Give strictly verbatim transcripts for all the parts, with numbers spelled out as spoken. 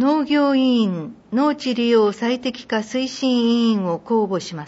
農業委員農地利用最適化推進委員を公募します。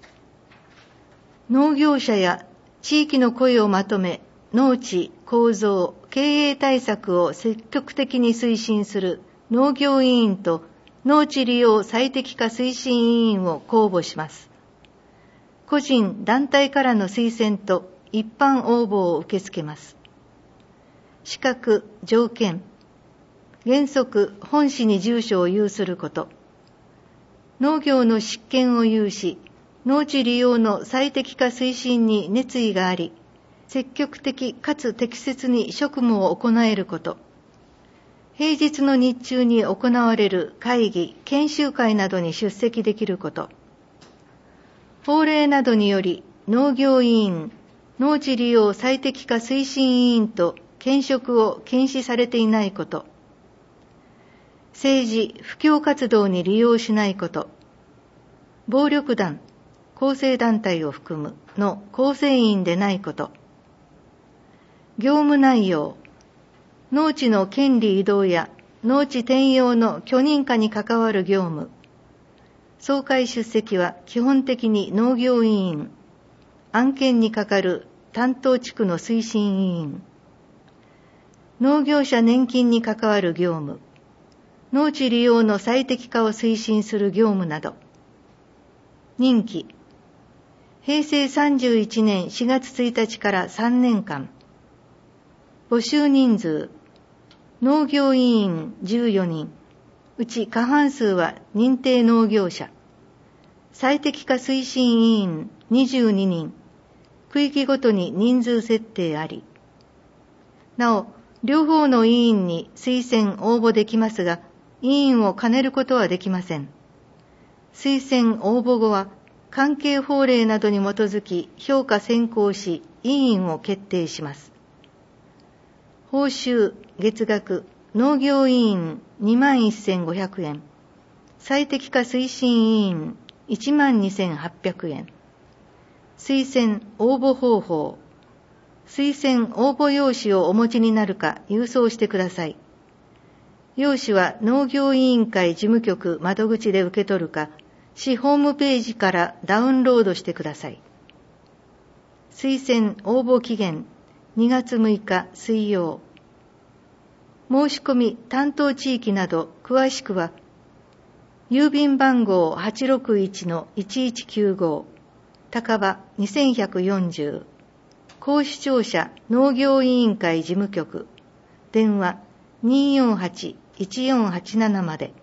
農業者や地域の声をまとめ、農地、構造、経営対策を積極的に推進する農業委員と農地利用最適化推進委員を公募します。個人、団体からの推薦と一般応募を受け付けます。資格、条件。原則、本市に住所を有すること。農業の執権を有し、農地利用の最適化推進に熱意があり、積極的かつ適切に職務を行えること。平日の日中に行われる会議、研修会などに出席できること。法令などにより農業委員、農地利用最適化推進委員と兼職を禁止されていないこと。政治、布教活動に利用しないこと。暴力団、構成団体を含むの構成員でないこと。業務内容、農地の権利移動や農地転用の許認可に関わる業務。総会出席は基本的に農業委員、案件に係る担当地区の推進委員。農業者年金に関わる業務。農地利用の最適化を推進する業務など。任期。平成さんじゅういちねんしがつついたちからさんねんかん。募集人数。農業委員じゅうよにん。うち過半数は認定農業者。最適化推進委員にじゅうににん。区域ごとに人数設定あり。なお、両方の委員に推薦応募できますが、委員を兼ねることはできません。推薦応募後は、関係法令などに基づき評価選考し、委員を決定します。報酬、月額、農業委員にまんせんごひゃくえん、最適化推進委員いちまんにせんはっぴゃくえん、推薦応募方法、推薦応募用紙をお持ちになるか郵送してください。用紙は農業委員会事務局窓口で受け取るか、市ホームページからダウンロードしてください。推薦応募期限にがつむいか水曜。申し込み担当地域など詳しくは、郵便番号 はちろくいちのいちいちきゅうご、高場にせんひゃくよんじゅう、公視庁舎農業委員会事務局、電話にーよんはち いちよんはちななまで。